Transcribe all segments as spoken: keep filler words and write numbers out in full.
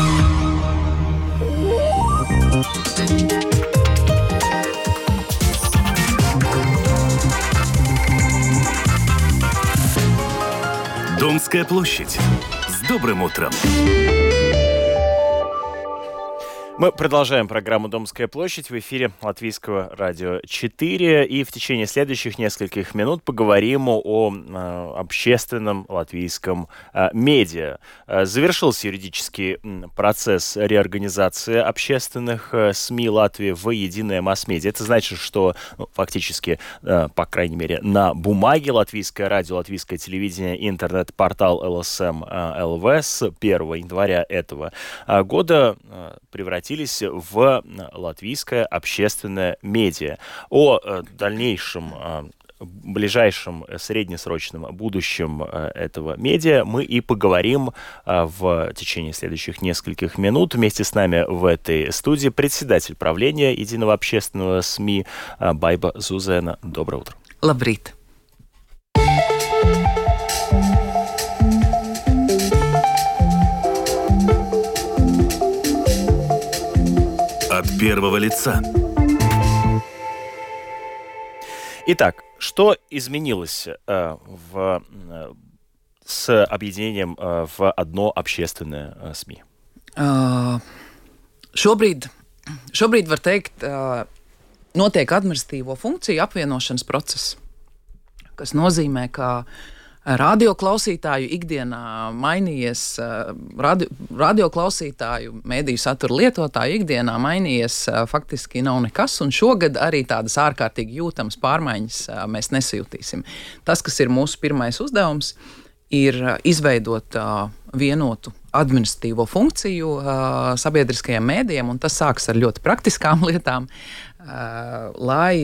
Домская площадь. С добрым утром! Мы продолжаем программу «Домская площадь» в эфире Латвийского радио четыре. И в течение следующих нескольких минут поговорим о э, общественном латвийском э, медиа. Э, завершился юридический процесс реорганизации общественных э, СМИ Латвии в единое масс-медиа. Это значит, что ну, фактически, э, по крайней мере, на бумаге Латвийское радио, Латвийское телевидение и интернет-портал эл эс эм эл ви с первого января этого э, года э, превратились в латвийское общественное медиа. О э, дальнейшем, э, ближайшем среднесрочном будущем э, этого медиа мы и поговорим э, в течение следующих нескольких минут. Вместе с нами в этой студии председатель правления единого общественного СМИ э, Байба Зузена. Доброе утро. Лабрит. От первого лица. Итак, что изменилось э, в, э, с объединением э, в одно общественное э, СМИ? Uh, šobrīd, šobrīd var teikt, uh, notiek administratīvo funkciju apvienošanas process, kas nozīmē, ka radioklausītāju ikdienā mainījies, radio, radioklausītāju, mediju satura lietotāju ikdienā mainījies faktiski nav nekas, un šogad arī tādas ārkārtīgi jūtamas pārmaiņas mēs nesajūtīsim. Tas, kas ir mūsu pirmais uzdevums, ir izveidot vienotu administratīvo funkciju sabiedriskajiem mēdījiem, un tas sāks ar ļoti praktiskām lietām, lai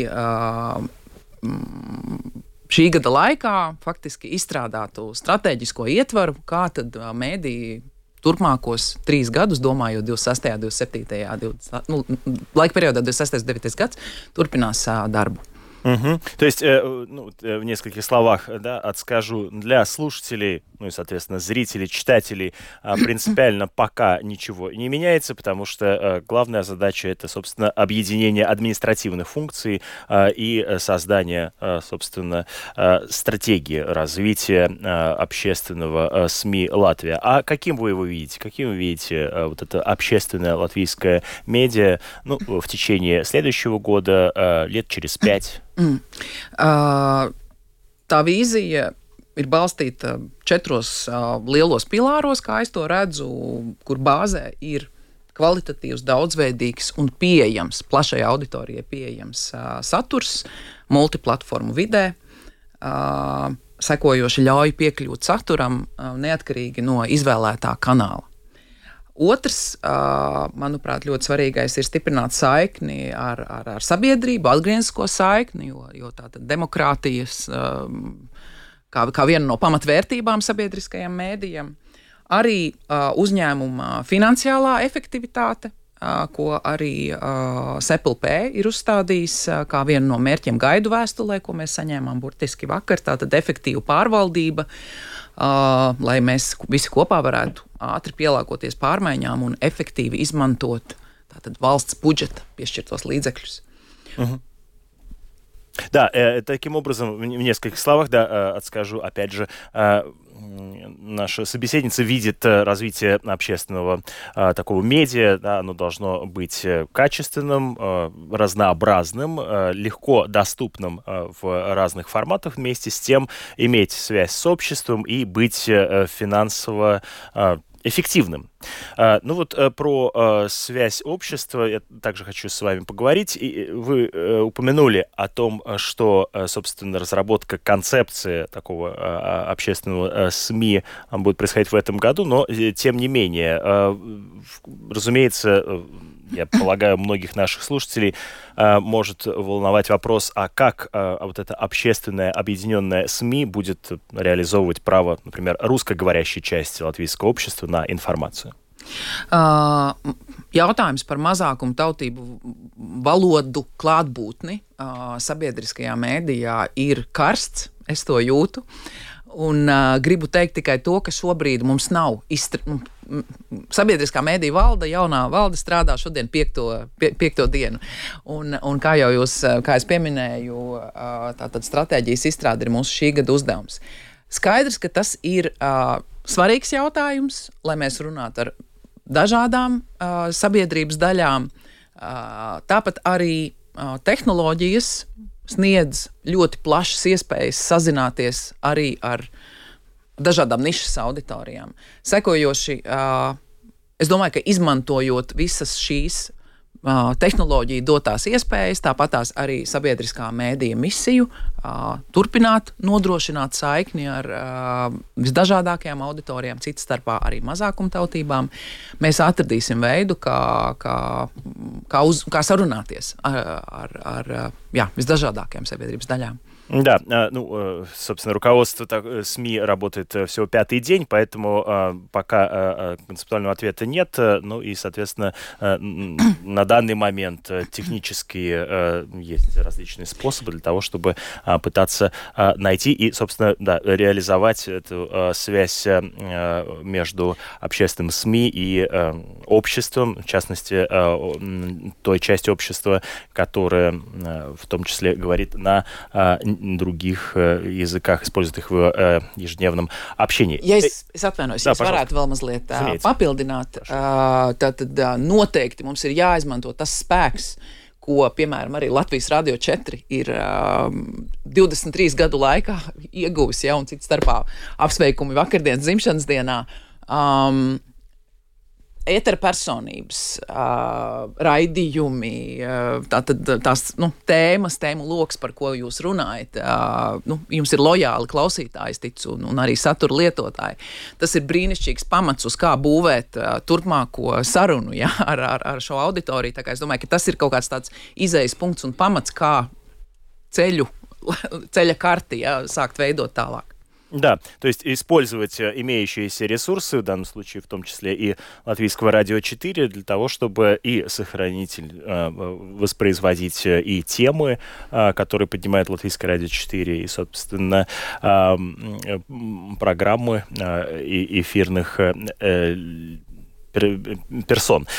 šī gada laikā faktiski izstrādātu stratēģisko ietvaru, kā tad mēdīji turpmākos trīs gadus, domājot divdesmit sestajā, divdesmit septītajā, divdesmit, nu, laika periodā divdesmit sestais, divdesmit devītais gads, turpinās darbu. Угу. То есть, э, ну, в нескольких словах, да, отскажу, для слушателей, ну и, соответственно, зрителей, читателей, э, принципиально пока ничего не меняется, потому что э, главная задача — это, собственно, объединение административных функций э, и создание, э, собственно, э, стратегии развития э, общественного э, СМИ Латвия. А каким вы его видите? Каким вы видите э, вот это общественное латвийское медиа, ну, в течение следующего года, э, лет через пять? Mm. Uh, tā vīzija ir balstīta četros uh, lielos pilāros, kā es to redzu, kur bāzē ir kvalitatīvs, daudzveidīgs un pieejams, plašai auditorijai pieejams uh, saturs multiplatformu vidē, uh, sekojoši ļauj piekļūt saturam uh, neatkarīgi no izvēlētā kanāla. Otrs, manuprāt, ļoti svarīgais ir stiprināt saikni ar, ar, ar sabiedrību, atgrieznisko saikni, jo, jo tātad demokrātijas kā, kā viena no pamatvērtībām sabiedriskajam mēdījam, arī uzņēmuma finansiālā efektivitāte, ko arī S E P L P ir uzstādījis kā vienu no mērķiem gaidu vēstulē, ko mēs saņēmām burtiski vakar, tātad efektīva pārvaldība, Uh, lai mēs visi kopā varētu ātri pielāgoties pārmaiņām un efektīvi izmantot tātad valsts budžeta piešķirtos līdzekļus. Uh-huh. Да, э, таким образом, в нескольких словах, да, э, отскажу, опять же, э, наша собеседница видит развитие общественного э, такого медиа, да, оно должно быть качественным, э, разнообразным, э, легко доступным э, в разных форматах, вместе с тем иметь связь с обществом и быть э, финансово э, эффективным. А, ну вот а, про а, связь общества я также хочу с вами поговорить. И вы а, упомянули о том, что, а, собственно, разработка концепции такого а, общественного а, СМИ а, будет происходить в этом году, но тем не менее, а, разумеется, я полагаю, многих наших слушателей э, может волновать вопрос, а как э, вот это общественное объединенное СМИ будет реализовывать право, например, русскоговорящей части латвийского общества на информацию? Uh, jautājums par mazākumu tautību valodu klātbūtni uh, sabiedriskajā mēdījā ir karsts, es to jūtu. Un uh, gribu teikt tikai to, ka šobrīd mums nav izstr... sabiedriskā mēdīja valde, jaunā valde strādā šodien piekto, pie, piekto dienu. Un, un kā jau jūs, kā es pieminēju, uh, tātad stratēģijas izstrāde ir mūsu šī gada uzdevums. Skaidrs, ka tas ir uh, svarīgs jautājums, lai mēs runātu ar dažādām uh, sabiedrības daļām. Uh, tāpat arī uh, tehnoloģijas sniedz ļoti plašas iespējas sazināties arī ar dažādām nišas auditorijām. Sekojoši, uh, es domāju, ka izmantojot visas šīs uh, tehnoloģiju dotās iespējas, tāpatās arī sabiedriskā mēdīja misiju, uh, turpināt nodrošināt saikni ar uh, visdažādākajām auditorijām, citas starpā arī mazākumtautībām, mēs atradīsim veidu, kā, kā, kā, uz, kā sarunāties ar, ar, ar jā, visdažādākajām sabiedrības daļām. Да, ну, собственно, руководство СМИ работает всего пятый день, поэтому пока концептуального ответа нет. Ну и, соответственно, на данный момент технически есть различные способы для того, чтобы пытаться найти и, собственно, да, реализовать эту связь между общественным СМИ и обществом, в частности, той части общества, которая в том числе говорит на других языках, используют их в uh, ежедневном общении. Ja es, es atvainojos, ja es varētu vēl mazliet uh, papildināt, uh, tad uh, noteikti mums ir jāizmanto tas spēks, ko, piemēram, arī Latvijas Radio četri ir uh, divdesmit trīs gadu laikā ieguvis, ja, un cits starpā apsveikumi vakardienas dzimšanas dienā. Um, Ētera personības, uh, raidījumi, uh, tātad tās nu, tēmas, tēmu loks, par ko jūs runājat, uh, nu, jums ir lojāli klausītāji, ticu, un, un arī satura lietotāji. Tas ir brīnišķīgs pamats, uz kā būvēt uh, turpmāko sarunu, ja, ar, ar, ar šo auditoriju. Tā kā es domāju, ka tas ir kaut kāds tāds izējas punkts un pamats, kā ceļu, ceļa karti, ja, sākt veidot tālāk. Да, то есть использовать имеющиеся ресурсы, в данном случае в том числе и Латвийского радио четыре, для того, чтобы и сохранить, воспроизводить и темы, которые поднимает Латвийское радио четыре, и, собственно, программы эфирных персон.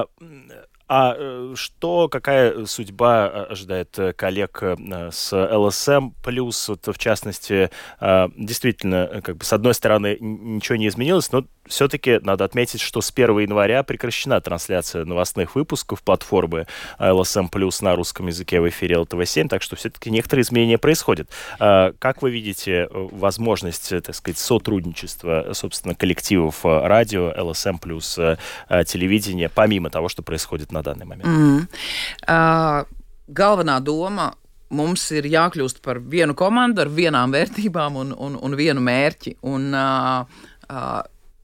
А что, какая судьба ожидает коллег с эл эс эм плюс, вот, в частности, действительно, как бы, с одной стороны, ничего не изменилось, но все-таки надо отметить, что с первого января прекращена трансляция новостных выпусков платформы эл эс эм плюс на русском языке в эфире эл тэ вэ семь, так что все-таки некоторые изменения происходят. Как вы видите возможность, так сказать, сотрудничества, собственно, коллективов радио, эл эс эм плюс телевидения, помимо того, что происходит на данный момент? Mm. Uh, galvenā doma mums ir jākļūst par vienu komandu ar vienām vērtībām un, un, un vienu mērķi. Un, uh, uh,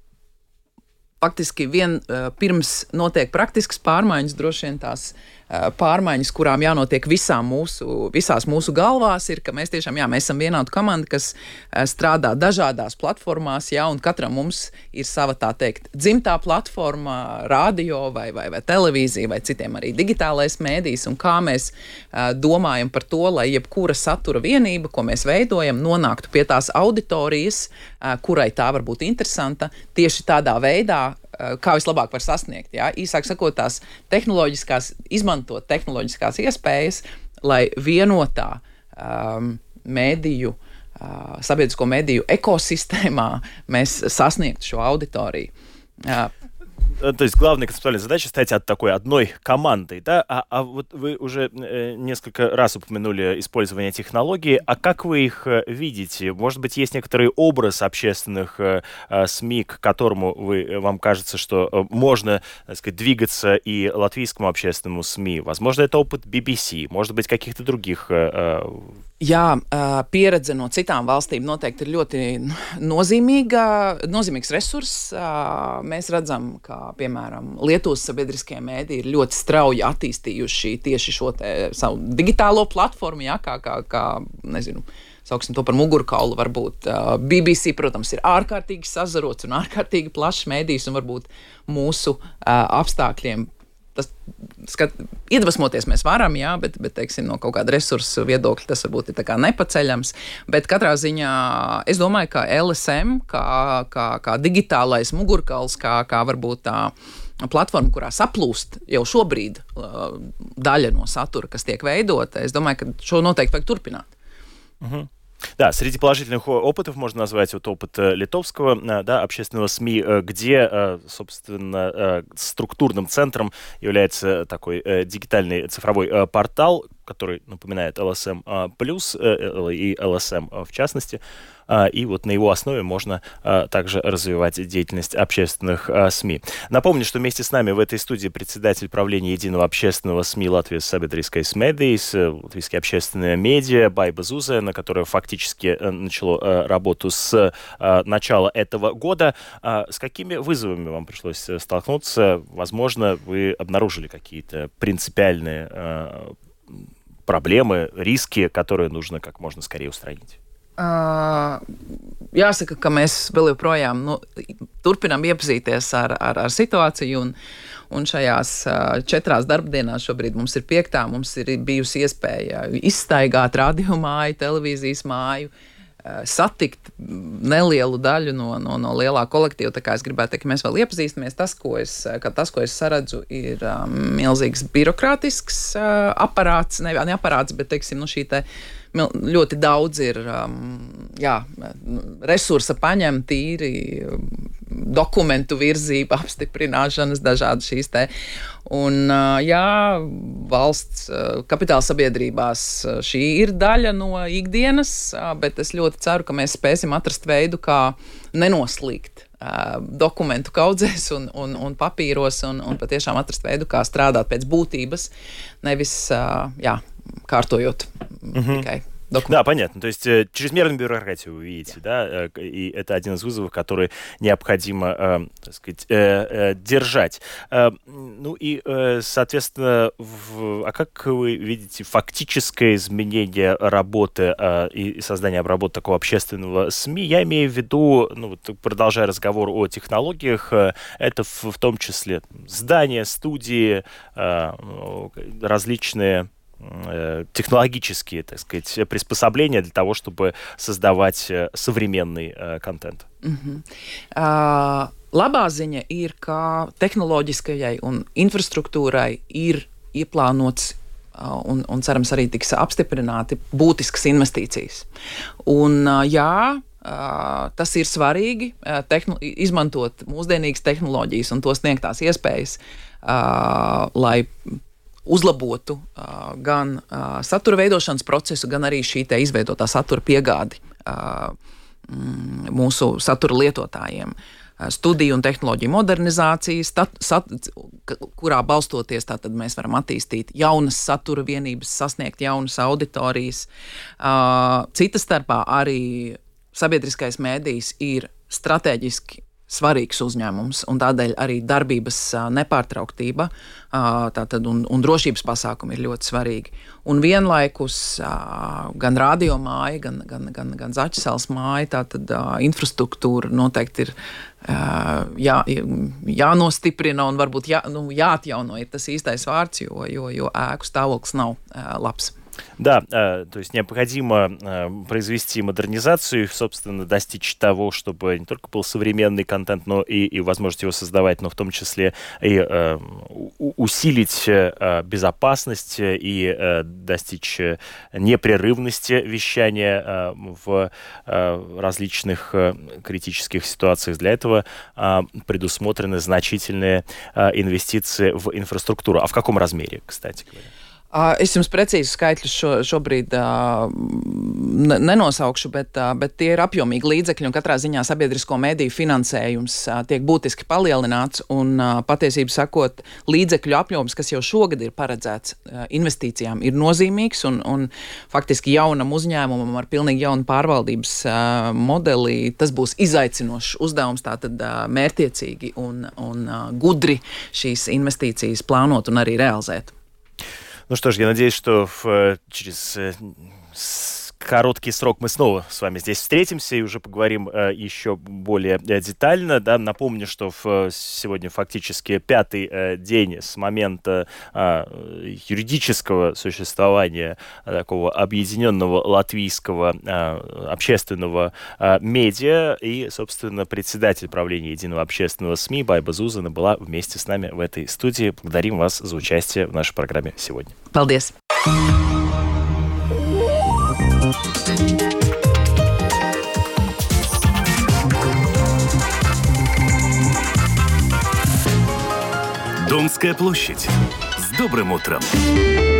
faktiski vien uh, pirms notiek praktiskas pārmaiņas, droši vien tās uh, pārmaiņas, kurām jānotiek visām mūsu, visās mūsu galvās, ir, ka mēs tiešām, jā, mēs esam vienāda komanda, kas uh, strādā dažādās platformās, jā, un katram mums ir sava, tā teikt, dzimtā platforma, radio vai, vai, vai televīzija, vai citiem arī digitālais mēdījis, un kā mēs uh, domājam par to, lai jebkura satura vienība, ko mēs veidojam, nonāktu pie tās auditorijas, uh, kurai tā var būt interesanta, tieši tādā veidā, kā vislabāk var sasniegt. Jā? Īsāk sakot, tās tehnoloģiskās, izmantot tehnoloģiskās iespējas, lai vienotā um, mēdīju, uh, sabiedrisko mēdīju ekosistēmā mēs sasniegtu šo auditoriju. Uh, То есть главная концептуальная задача стать от такой одной командой, да? А, а вот вы уже э, несколько раз упомянули использование технологий. А как вы их э, видите? Может быть, есть некоторый образ общественных э, э, СМИ, к которому вы, вам кажется, что э, можно, так сказать, двигаться и латвийскому общественному СМИ? Возможно, это опыт би би си, может быть, каких-то других... Э, Jā, pieredze no citām valstīm noteikti ir ļoti nozīmīga, nozīmīgs resurss. Mēs redzam, ka, piemēram, Lietuvas sabiedriskie mēdīji ir ļoti strauji attīstījuši tieši šo te savu digitālo platformu, jā, kā, kā, kā, nezinu, sauksim to par mugurkaulu, varbūt bi bi si, protams, ir ārkārtīgi sazarots un ārkārtīgi plašs mēdījis, un varbūt mūsu apstākļiem tas, skat, iedvesmoties mēs varam, jā, bet, bet teiksim, no kaut kāda resursu viedokļa tas varbūt ir tā kā nepaceļams. Bet katrā ziņā es domāju, ka L S M, kā, kā, kā digitālais mugurkauls, kā, kā varbūt tā platforma, kurā saplūst jau šobrīd uh, daļa no satura, kas tiek veidota, es domāju, ka šo noteikti vajag turpināt. Uh-huh. Да, среди положительных опытов можно назвать вот опыт литовского, да, общественного СМИ, где, собственно, структурным центром является такой дигитальный цифровой портал, который напоминает эл эс эм плюс и эл эс эм в частности. И вот на его основе можно также развивать деятельность общественных СМИ. Напомню, что вместе с нами в этой студии председатель правления единого общественного СМИ Латвии Sabiedriskais Medijs, латвийские общественные медиа Baiba Zuzēna, которое фактически начало работу с начала этого года. С какими вызовами вам пришлось столкнуться? Возможно, вы обнаружили какие-то принципиальные проблемы, риски, которые нужно как можно скорее устранить? Uh, jāsaka, ka mēs vēl joprojām nu, turpinām iepazīties ar, ar, ar situāciju, un, un šajās uh, četrās darbdienās šobrīd mums ir piektā, mums ir bijusi iespēja izstaigāt radio māju, televīzijas māju, uh, satikt nelielu daļu no, no, no lielā kolektīva. Tā kā es gribētu teikt, ka mēs vēl iepazīstamies. Tas, ko es, tas, ko es saredzu, ir um, milzīgs birokrātisks uh, aparāts, ne, ne aparāts, bet, teiksim, nu, šī te ļoti daudz ir um, jā, resursa paņemt, tīri dokumentu virzība, apstiprināšanas, dažādas šīs te. Un, jā, valsts kapitāla sabiedrībās šī ir daļa no ikdienas, bet es ļoti ceru, ka mēs spēsim atrast veidu, kā nenoslīgt dokumentu kaudzēs un, un, un papīros, un, un patiešām atrast veidu, kā strādāt pēc būtības, nevis, jā, kārtojot mm-hmm. tikai. Документ. Да, понятно. То есть чрезмерную бюрократию вы видите, да, и это один из вызовов, который необходимо, э, так сказать, э, э, держать. Э, ну и, э, соответственно, в, а как вы видите фактическое изменение работы э, и создание обработки такого общественного СМИ? Я имею в виду, ну, вот, продолжая разговор о технологиях, э, это в, в том числе здания, студии, э, различные технологические, так сказать, приспособления для того, чтобы создавать современный uh, контент. Uh-huh. Uh, labā ziņa ir, ka tehnoloģiskajai un infrastruktūrai ir ieplānots uh, un, un cerams arī tiks apstiprināti būtiskas investīcijas. Un uh, jā, uh, tas ir svarīgi uh, tehno- izmantot mūsdienīgas tehnoloģijas un to sniegtās iespējas, uh, lai uzlabotu uh, gan uh, satura veidošanas procesu, gan arī šī te izveidotā satura piegādi uh, mm, mūsu satura lietotājiem. Uh, studiju un tehnoloģiju modernizācijas, stat, sat, kurā balstoties tātad mēs varam attīstīt jaunas satura vienības, sasniegt jaunas auditorijas. Uh, cita starpā arī sabiedriskais mēdījis ir strateģiski svarīgs uzņēmums, un tādēļ arī darbības nepārtrauktība tātad, un, un drošības pasākumi ir ļoti svarīgi. Un vienlaikus gan radio māja, gan, gan, gan, gan Zaķisels māja, tātad infrastruktūra noteikti ir jā, jānostiprina un varbūt jā, nu, jāatjauno ir tas īstais vārds, jo, jo, jo ēku stāvoklis nav labs. Да, э, то есть необходимо э, произвести модернизацию, собственно, достичь того, чтобы не только был современный контент, но и, и возможность его создавать, но в том числе и э, усилить э, безопасность и э, достичь непрерывности вещания э, в э, различных э, критических ситуациях. Для этого э, предусмотрены значительные э, инвестиции в инфраструктуру. А в каком размере, кстати говоря? Es jums precīzi skaitļus šo, šobrīd uh, nenosaukšu, bet, uh, bet tie ir apjomīgi līdzekļi, un katrā ziņā sabiedrisko mediju finansējums uh, tiek būtiski palielināts, un uh, patiesību sakot, līdzekļu apjoms, kas jau šogad ir paredzēts uh, investīcijām, ir nozīmīgs, un, un faktiski jaunam uzņēmumam ar pilnīgi jaunu pārvaldības uh, modeli, tas būs izaicinošs uzdevums, tātad uh, mērtiecīgi un, un uh, gudri šīs investīcijas plānot un arī realizēt. Ну что ж, я надеюсь, что в, через короткий срок мы снова с вами здесь встретимся и уже поговорим э, еще более э, детально. Да? Напомню, что в, сегодня фактически пятый э, день с момента э, юридического существования э, такого объединенного латвийского э, общественного э, медиа. И, собственно, председатель правления Единого общественного СМИ Байба Зузана была вместе с нами в этой студии. Благодарим вас за участие в нашей программе сегодня. Paldies! Домская площадь. С добрым утром!